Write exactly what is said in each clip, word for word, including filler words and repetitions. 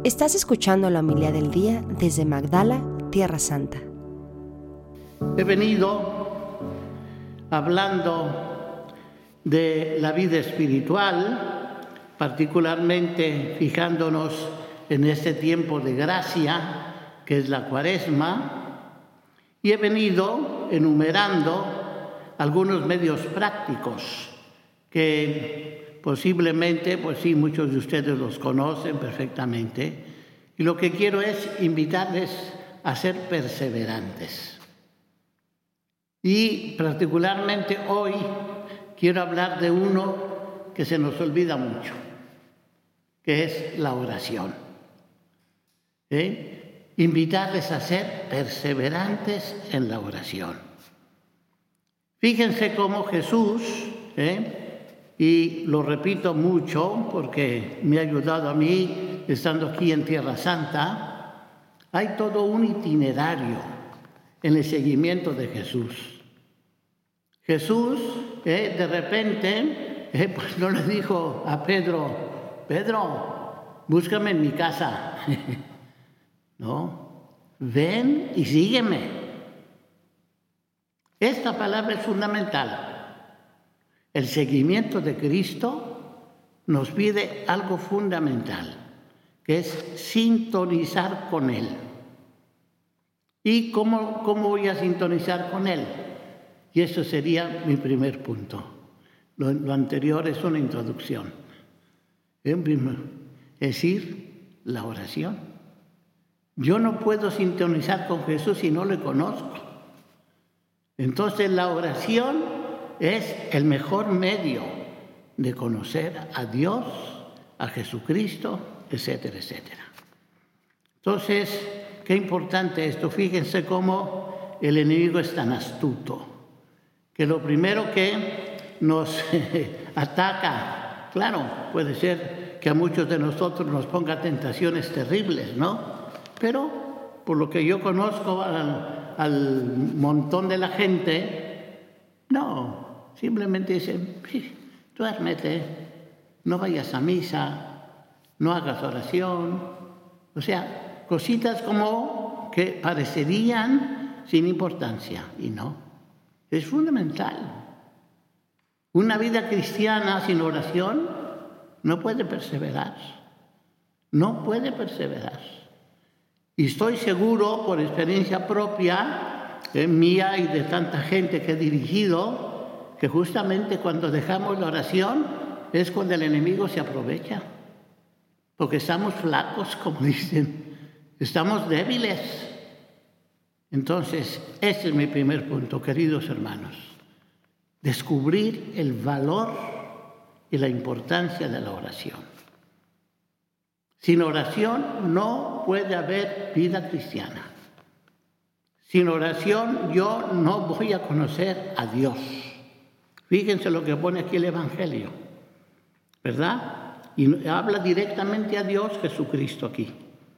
Estás escuchando la homilía del día desde Magdala, Tierra Santa. He venido hablando de la vida espiritual, particularmente fijándonos en este tiempo de gracia, que es la Cuaresma, y he venido enumerando algunos medios prácticos que posiblemente, pues sí, muchos de ustedes los conocen perfectamente, y lo que quiero es invitarles a ser perseverantes. Y particularmente hoy quiero hablar de uno que se nos olvida mucho, que es la oración. ¿Eh? Invitarles a ser perseverantes en la oración. Fíjense cómo Jesús, ¿eh? y lo repito mucho porque me ha ayudado a mí estando aquí en Tierra Santa, hay todo un itinerario en el seguimiento de Jesús. Jesús, eh, de repente, eh, pues no le dijo a Pedro, Pedro, búscame en mi casa. No, ven y sígueme. Esta palabra es fundamental. El seguimiento de Cristo nos pide algo fundamental, que es sintonizar con Él. ¿Y cómo, cómo voy a sintonizar con Él? Y eso sería mi primer punto. Lo, lo anterior es una introducción. Es decir, la oración. Yo no puedo sintonizar con Jesús si no le conozco. Entonces la oración es el mejor medio de conocer a Dios, a Jesucristo, etcétera, etcétera. Entonces, qué importante esto. Fíjense cómo el enemigo es tan astuto, que lo primero que nos ataca, claro, puede ser que a muchos de nosotros nos ponga tentaciones terribles, ¿no? Pero por lo que yo conozco al, al montón de la gente, no. Simplemente dicen, sí, duérmete, no vayas a misa, no hagas oración. O sea, cositas como que parecerían sin importancia, y no. Es fundamental. Una vida cristiana sin oración no puede perseverar. No puede perseverar. Y estoy seguro, por experiencia propia, eh, mía y de tanta gente que he dirigido, que justamente cuando dejamos la oración es cuando el enemigo se aprovecha. Porque estamos flacos, como dicen, estamos débiles. Entonces, ese es mi primer punto, queridos hermanos. Descubrir el valor y la importancia de la oración. Sin oración no puede haber vida cristiana. Sin oración yo no voy a conocer a Dios. Fíjense lo que pone aquí el Evangelio, ¿verdad? Y habla directamente a Dios Jesucristo aquí.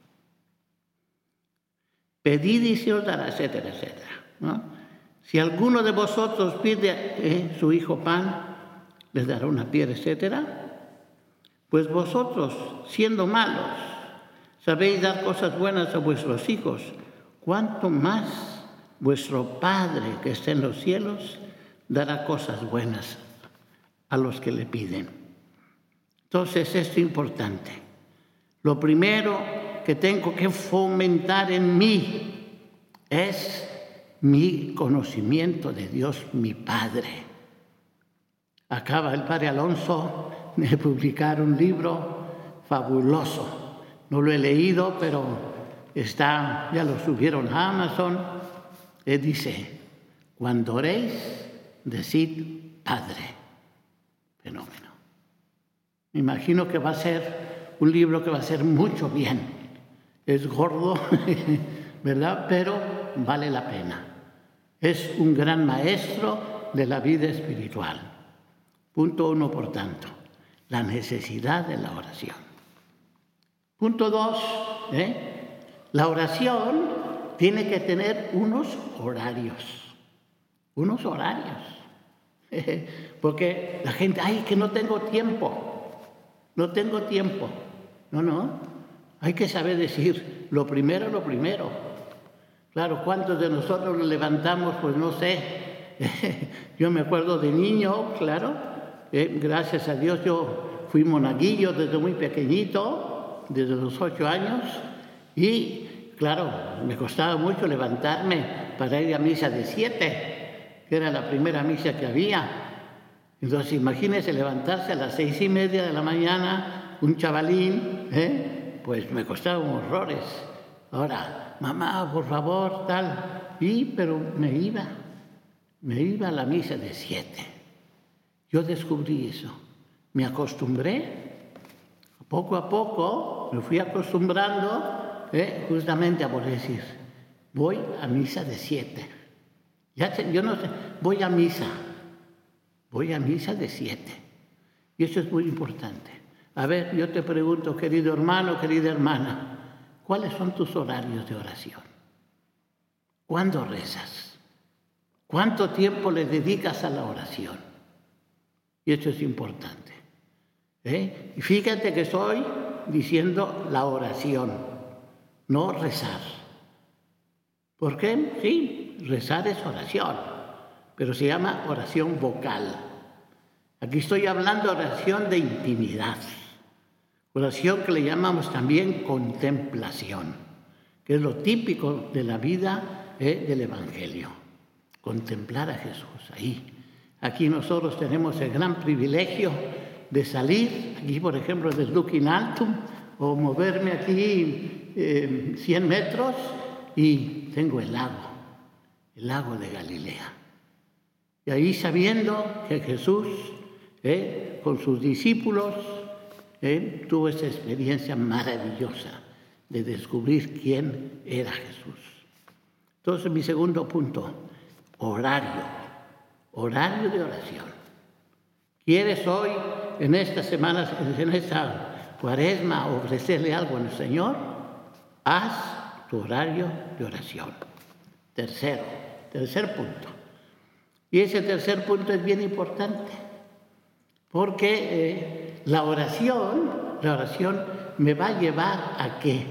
Pedid y se os dará, etcétera, etcétera, ¿no? Si alguno de vosotros pide eh, su hijo pan, les dará una piedra, etcétera. Pues vosotros, siendo malos, sabéis dar cosas buenas a vuestros hijos, ¿cuánto más vuestro Padre que está en los cielos dará cosas buenas a los que le piden? Entonces, esto es importante. Lo primero que tengo que fomentar en mí es mi conocimiento de Dios, mi Padre. Acaba el Padre Alonso de publicar un libro fabuloso. No lo he leído, pero está, ya lo subieron a Amazon. Él dice, cuando oréis, decid Padre. Fenómeno. Me imagino que va a ser un libro que va a ser mucho bien. Es gordo, ¿verdad? Pero vale la pena. Es un gran maestro de la vida espiritual. Punto uno, por tanto, la necesidad de la oración. Punto dos, ¿eh? La oración tiene que tener unos horarios. Unos horarios. Porque la gente, ay, que no tengo tiempo. No tengo tiempo. No, no. Hay que saber decir lo primero, lo primero. Claro, ¿cuántos de nosotros nos levantamos? Pues no sé. Yo me acuerdo de niño, claro. Eh, gracias a Dios yo fui monaguillo desde muy pequeñito, desde los ocho años. Y claro, me costaba mucho levantarme para ir a misa de siete, que era la primera misa que había. Entonces imagínense levantarse a las seis y media de la mañana, un chavalín, ¿eh? Pues me costaban horrores. Ahora, mamá, por favor, tal. Y, pero me iba, me iba a la misa de siete. Yo descubrí eso. Me acostumbré. Poco a poco me fui acostumbrando, ¿eh? justamente a poder decir, voy a misa de siete. Ya sé, yo no sé, voy a misa. Voy a misa de siete. Y eso es muy importante. A ver, yo te pregunto, querido hermano, querida hermana, ¿cuáles son tus horarios de oración? ¿Cuándo rezas? ¿Cuánto tiempo le dedicas a la oración? Y esto es importante. ¿eh? Y fíjate que estoy diciendo la oración, no rezar. ¿Por qué? Sí, rezar es oración, pero se llama oración vocal. Aquí estoy hablando de oración de intimidad. Oración que le llamamos también contemplación, que es lo típico de la vida eh, del Evangelio. Contemplar a Jesús ahí. Aquí nosotros tenemos el gran privilegio de salir, aquí por ejemplo del Duque in Altum, o moverme aquí eh, cien metros y tengo el lago, el lago de Galilea. Y ahí sabiendo que Jesús, eh, con sus discípulos, Eh, tuvo esa experiencia maravillosa de descubrir quién era Jesús. Entonces, mi segundo punto, horario, horario de oración. ¿Quieres hoy, en estas semanas, en esta cuaresma, ofrecerle algo al Señor? Haz tu horario de oración. Tercero, tercer punto. Y ese tercer punto es bien importante, porque eh, la oración, la oración me va a llevar a qué?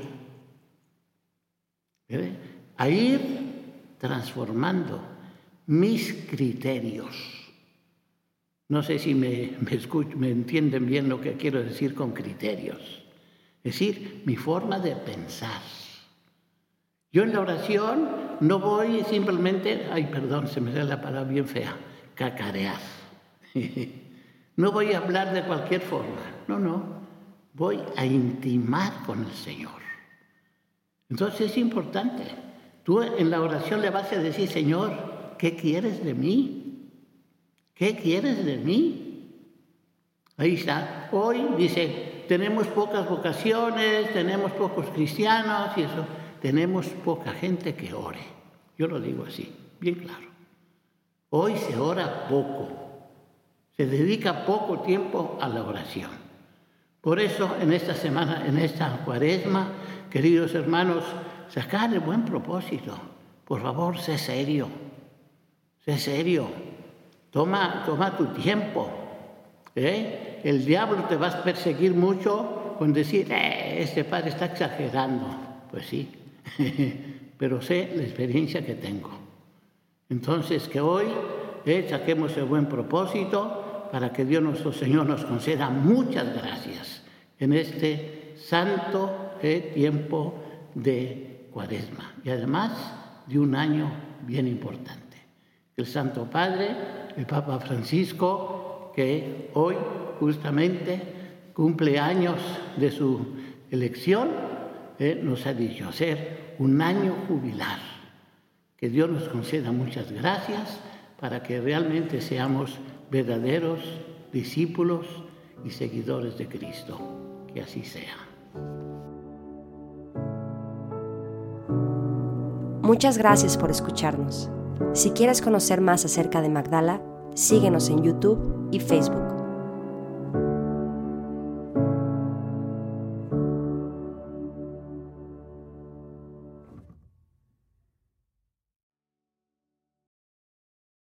¿Eh? A ir transformando mis criterios. No sé si me, me, escucho, me entienden bien lo que quiero decir con criterios. Es decir, mi forma de pensar. Yo en la oración no voy simplemente, ay, perdón, se me da la palabra bien fea, cacarear. No voy a hablar de cualquier forma, no, no, voy a intimar con el Señor. Entonces es importante, tú en la oración le vas a decir, Señor, ¿qué quieres de mí? ¿Qué quieres de mí? Ahí está, hoy dice, tenemos pocas vocaciones, tenemos pocos cristianos y eso, tenemos poca gente que ore. Yo lo digo así, bien claro. Hoy se ora poco. Se dedica poco tiempo a la oración. Por eso, en esta semana, en esta cuaresma, queridos hermanos, sacar el buen propósito. Por favor, sé serio. Sé serio. Toma, toma tu tiempo. ¿eh? El diablo te va a perseguir mucho con decir, eh, este padre está exagerando. Pues sí, pero sé la experiencia que tengo. Entonces, que hoy eh, saquemos el buen propósito, para que Dios nuestro Señor nos conceda muchas gracias en este santo eh, tiempo de Cuaresma y además de un año bien importante. El Santo Padre, el Papa Francisco, que hoy justamente cumple años de su elección, eh, nos ha dicho ser un año jubilar. Que Dios nos conceda muchas gracias para que realmente seamos verdaderos discípulos y seguidores de Cristo. Que así sea. Muchas gracias por escucharnos. Si quieres conocer más acerca de Magdala, síguenos en YouTube y Facebook.